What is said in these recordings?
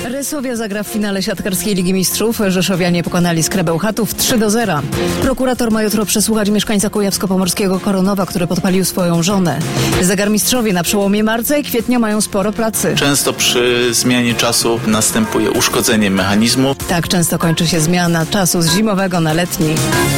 Resovia zagra w finale siatkarskiej Ligi Mistrzów. Rzeszowianie pokonali Skrę Bełchatów 3-0. Prokurator ma jutro przesłuchać mieszkańca kujawsko-pomorskiego Koronowa, który podpalił swoją żonę. Zegarmistrzowie na przełomie marca i kwietnia mają sporo pracy. Często przy zmianie czasu następuje uszkodzenie mechanizmu. Tak często kończy się zmiana czasu z zimowego na letni.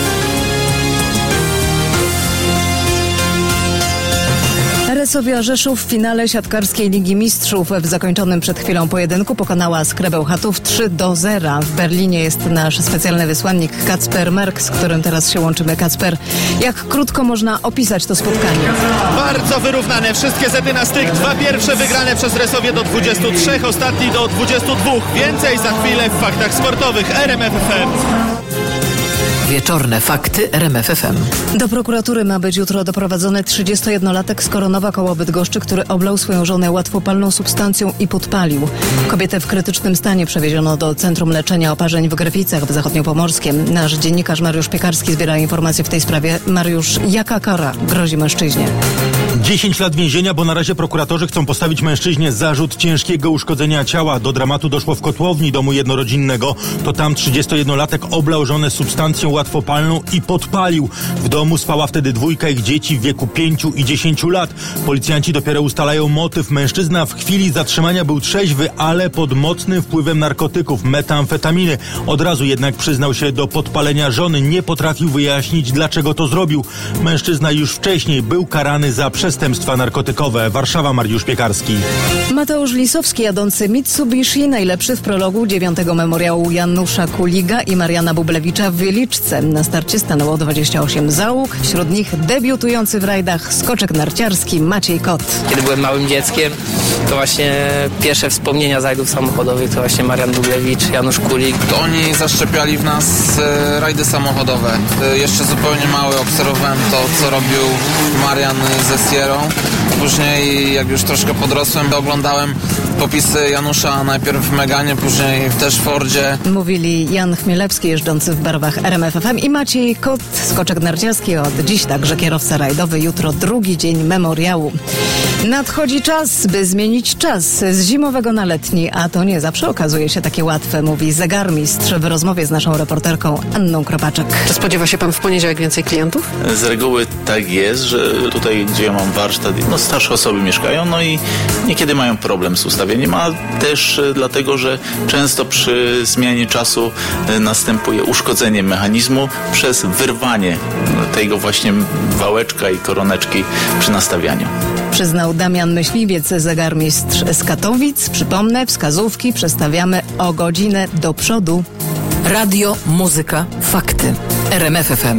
Resovia Rzeszów w finale siatkarskiej Ligi Mistrzów w zakończonym przed chwilą pojedynku pokonała Skrę Bełchatów 3-0. W Berlinie jest nasz specjalny wysłannik Kacper Merk, z którym teraz się łączymy. Kacper, jak krótko można opisać to spotkanie? Bardzo wyrównane. Wszystkie sety na styk. Dwa pierwsze wygrane przez Resovię do 23, ostatni do 22. Więcej za chwilę w faktach sportowych RMF FM. Wieczorne fakty RMF FM. Do prokuratury ma być jutro doprowadzony 31-latek z Koronowa koło Bydgoszczy, który oblał swoją żonę łatwopalną substancją i podpalił. Kobietę w krytycznym stanie przewieziono do Centrum Leczenia Oparzeń w Gryficach w Zachodniopomorskiem. Nasz dziennikarz Mariusz Piekarski zbiera informacje w tej sprawie. Mariusz, jaka kara grozi mężczyźnie? 10 lat więzienia, bo na razie prokuratorzy chcą postawić mężczyźnie zarzut ciężkiego uszkodzenia ciała. Do dramatu doszło w kotłowni domu jednorodzinnego. To tam 31-latek oblał żonę substancją łatwopalną i podpalił. W domu spała wtedy dwójka ich dzieci w wieku 5 i 10 lat. Policjanci dopiero ustalają motyw. Mężczyzna w chwili zatrzymania był trzeźwy, ale pod mocnym wpływem narkotyków, metamfetaminy. Od razu jednak przyznał się do podpalenia żony. Nie potrafił wyjaśnić, dlaczego to zrobił. Mężczyzna już wcześniej był karany za przestępstwa narkotykowe. Warszawa, Mariusz Piekarski. Mateusz Lisowski jadący Mitsubishi, najlepszy w prologu 9. memoriału Janusza Kuliga i Mariana Bublewicza w Wieliczce. Na starcie stanęło 28 załóg, wśród nich debiutujący w rajdach skoczek narciarski Maciej Kot. Kiedy byłem małym dzieckiem, to właśnie pierwsze wspomnienia z rajdów samochodowych to właśnie Marian Bublewicz, Janusz Kulik. To oni zaszczepiali w nas rajdy samochodowe. Jeszcze zupełnie mały obserwowałem to, co robił Marian ze Sierrą. Później, jak już troszkę podrosłem, oglądałem popisy Janusza najpierw w Meganie, później też w Fordzie. Mówili Jan Chmielewski, jeżdżący w barwach RMF FM, i Maciej Kot, skoczek narciarski. Od dziś także kierowca rajdowy. Jutro drugi dzień memoriału. Nadchodzi czas, by zmienić czas z zimowego na letni, a to nie zawsze okazuje się takie łatwe, mówi zegarmistrz w rozmowie z naszą reporterką Anną Kropaczek. Czy spodziewa się pan w poniedziałek więcej klientów? Z reguły tak jest, że tutaj, gdzie ja mam warsztat, starsze osoby mieszkają, i niekiedy mają problem z ustawieniem, a też dlatego, że często przy zmianie czasu następuje uszkodzenie mechanizmu przez wyrwanie tego właśnie wałeczka i koroneczki przy nastawianiu. Przyznał Damian Myśliwiec, zegarmistrz z Katowic. Przypomnę, wskazówki przestawiamy o godzinę do przodu. Radio, muzyka, fakty. RMF FM.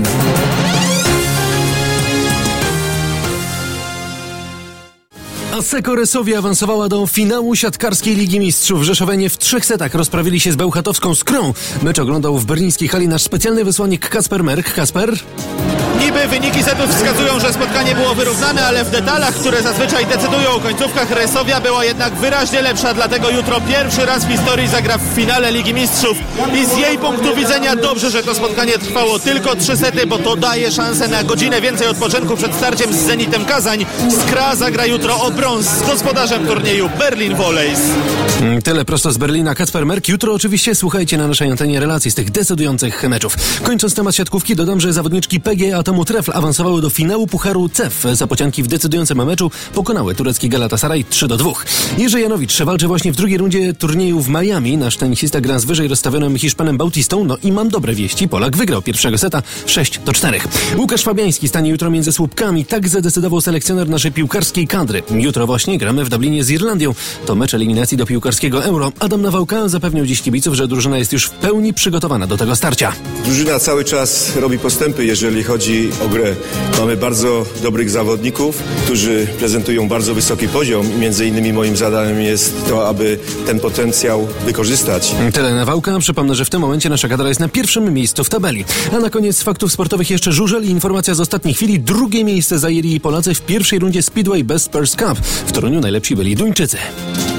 Asseco Resovia awansowała do finału siatkarskiej Ligi Mistrzów. Rzeszowianie w 3 setach rozprawili się z bełchatowską Skrą. Mecz oglądał w berlińskiej hali nasz specjalny wysłannik Kacper Merk. Kacper? Niby wyniki setów wskazują, że spotkanie było wyrównane, ale w detalach, które zazwyczaj decydują o końcówkach, Resovia była jednak wyraźnie lepsza, dlatego jutro pierwszy raz w historii zagra w finale Ligi Mistrzów. I z jej punktu widzenia dobrze, że to spotkanie trwało tylko 3 sety, bo to daje szansę na godzinę więcej odpoczynku przed starciem z Zenitem Kazań. Skra zagra jutro o brąz z gospodarzem turnieju Berlin Volleys. Tyle prosto z Berlina. Kacper Merk. Jutro oczywiście słuchajcie na naszej antenie relacji z tych decydujących meczów. Kończąc temat siatkówki, dodam, że zawodniczki PGE Atomu Trefl awansowały do finału Pucharu CEF. Zapocianki w decydującym meczu pokonały turecki Galatasaray 3-2. Jerzy Janowicz walczy właśnie w drugiej rundzie turnieju w Miami. Nasz tenisista gra z wyżej rozstawionym Hiszpanem Bautistą. I mam dobre wieści. Polak wygrał pierwszego seta 6-4. Łukasz Fabiański stanie jutro między słupkami. Tak zadecydował selekcjoner naszej piłkarskiej kadry. Jutro właśnie gramy w Dublinie z Irlandią. To mecz eliminacji do piłkarskiego Euro. Adam Nawałka zapewniał dziś kibiców, że drużyna jest już w pełni przygotowana do tego starcia. Drużyna cały czas robi postępy, jeżeli chodzi o grę. Mamy bardzo dobrych zawodników, którzy prezentują bardzo wysoki poziom. Między innymi moim zadaniem jest to, aby ten potencjał wykorzystać. Tyle Nawałka. Przypomnę, że w tym momencie nasza kadra jest na pierwszym miejscu w tabeli. A na koniec faktów sportowych jeszcze żużel i informacja z ostatniej chwili. Drugie miejsce zajęli Polacy w pierwszej rundzie Speedway Best Purse Cup. W Toruniu najlepsi byli Duńczycy.